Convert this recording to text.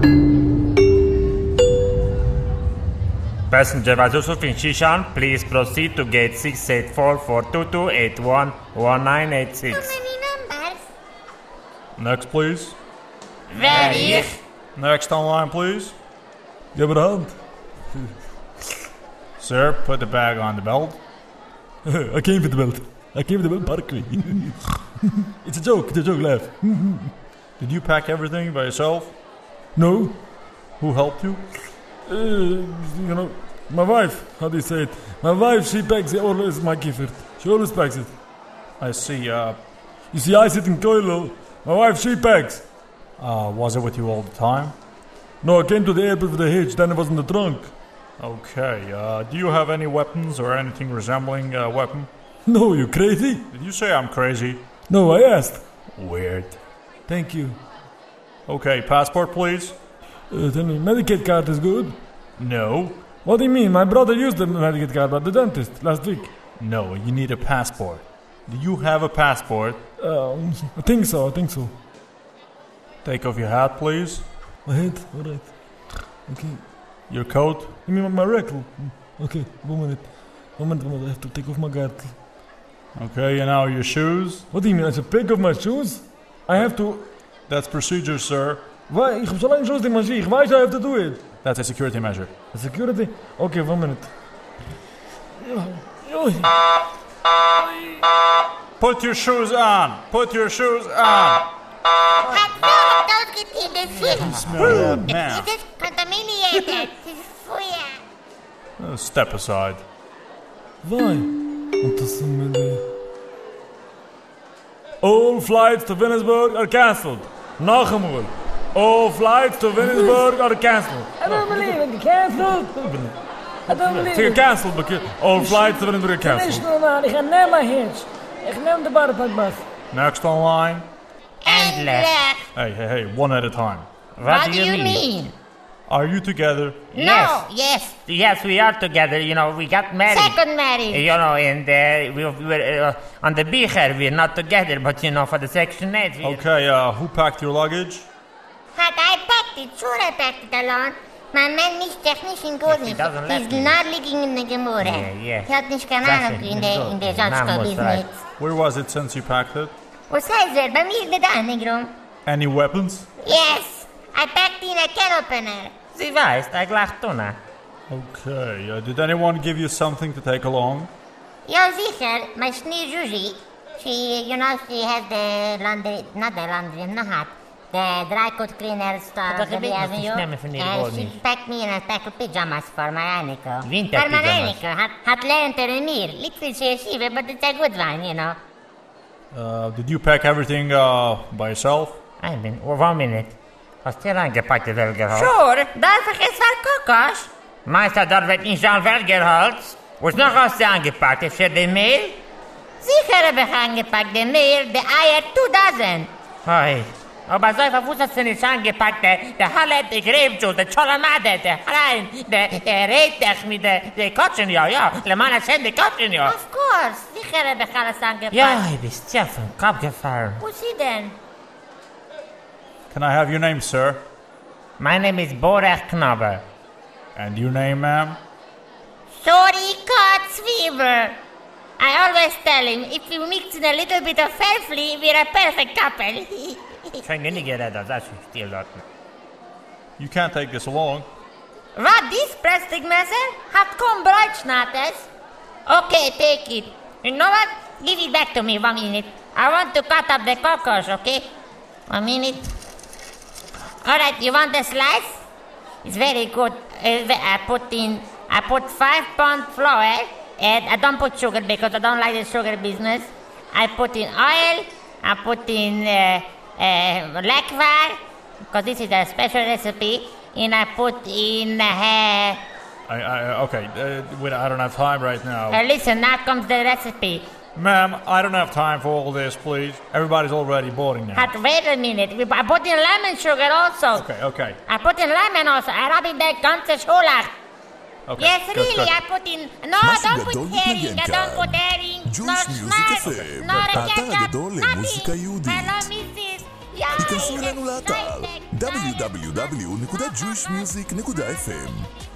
Passenger Yusuf in Shishan, please proceed to gate 684 for 2281 1986. Too many numbers. Next, please. Very. Next online, please. Give it a hand. Sir, put the bag on the belt. I came with the belt. I came with the belt perfectly. It's a joke, laugh. Did you pack everything by yourself? No. Who helped you? My wife, how do you say it? My wife, she packs always my gift. She always packs it. I see, You see, I sit in toilet. My wife, she packs. Was it with you all the time? No, I came to the airport with the hitch, then it was in the trunk. Okay, do you have any weapons or anything resembling a weapon? No, you crazy? Did you say I'm crazy? No, I asked. Weird. Thank you. Okay, passport, please. Tell me, Medicaid card is good? No. What do you mean? My brother used the Medicaid card at the dentist last week. No, you need a passport. Do you have a passport? I think so. Take off your hat, please. My head? Alright. Okay. Your coat? You mean my rectal? Okay, 1 minute. 1 minute, I have to take off my gartel. Okay, and now your shoes? What do you mean? I should take off my shoes? I have to... That's procedure, sir. Why? Ich hab so lange Shoes in my shoes. Why do I have to do it? That's a security measure. A security? Okay, 1 minute. Put your shoes on! Put your shoes on! Don't get in the film. Smell that, man. It is contaminated. It is fire. Step aside. Why? All flights to Vennesburg are cancelled. Nog eenmaal. All flights to Vennesburg are cancelled. I don't believe it. Cancelled. I don't believe It's it. cancelled because all flights to Vennesburg are Is cancelled. normaal. Ik ga naar mijn hitch. Ik neem de barrenpakbus. Next online. And left. Hey, one at a time. What do you mean? Are you together? No, yes. Yes, we are together. We got married. Second marriage. And we were on the beacher. We're not together, but for the Section 8. Okay, who packed your luggage? Had I packed it? Sure, I packed it alone. My man ist technisch in gut he nicht. doesn't let He's me. not living in the Gemurre. Yeah. Hat nicht keine Ahnung in der Sonstko-Business. Where was it since you packed it? Was heißt er? Bei mir ist da, Negro. Any weapons? Yes, I packed in a can opener. Sie weiß, gleich tun. Okay, did anyone give you something to take along? Ja, sicher. My Schnee Juji. She has the laundry, not the laundry, the dry coat cleaner store Dat of the weet ik niet, avenue. nemen van die And woorden she niet. packed me in a pack of pyjamas for my Aniko. Winterpyjamas. For my Aniko. Had learned to remir. Little she but it's a good one, Did you pack everything by yourself? 1 minute. Hast du eingepackt, das Welgerholz? Sure, darf ich es verkokosch? Meister, dort wird nicht schon Welgerholz. Was noch hast du eingepackt? Ist für den Mehl? Sicher habe ich angepackt, the Mehl, the Eier, 2 dozen. Hey. Aber so was hast du nicht angepackt? Der Hallet, der Grebschuss, der Cholamade, der Rein, der Rehtech mit der Kotschen, ja. Der Mann hat die Kotschen, ja. Of course, sicher habe ich alles angepackt. Ja, ich bist ja vom Kopf gefallen. Wo sie denn? Can I have your name, sir? My name is Borech Knobber. And your name, ma'am? Sorry, Kotzweber. I always tell him, if we mix in a little bit of Fairflea, we're a perfect couple. Schon weniger Räder, das ist still dort. You can't take this along. What, this plastic messer? Hat kaum Breitschnattes. Okay, take it. You know what? Give it back to me 1 minute. I want to cut up the cockles, okay? 1 minute. Alright, you want a slice? It's very good. I put 5 pound flour, and I don't put sugar because I don't like the sugar business. I put in oil, I put in lakvar, because this is a special recipe, and I put in Okay, wait, I don't have time right now. listen, now comes the recipe. Ma'am, I don't have time for all this, please. Everybody's already boarding now. Wait a minute. I put in lemon sugar also. Okay. I put in lemon also. I rub in the ganze Schulach. Okay. Yes, good, really, good. I put in... No, משהו don't put גדול herring. I מתנגן don't כאן. put herring. ג'וש No מיוזיק schmarz. קפה, No באתר ketchup. הגדול Nothing. למוזיקה יהודית. Hello, Mrs. היכנסו אלינו לאתר www.jewishmusic.fm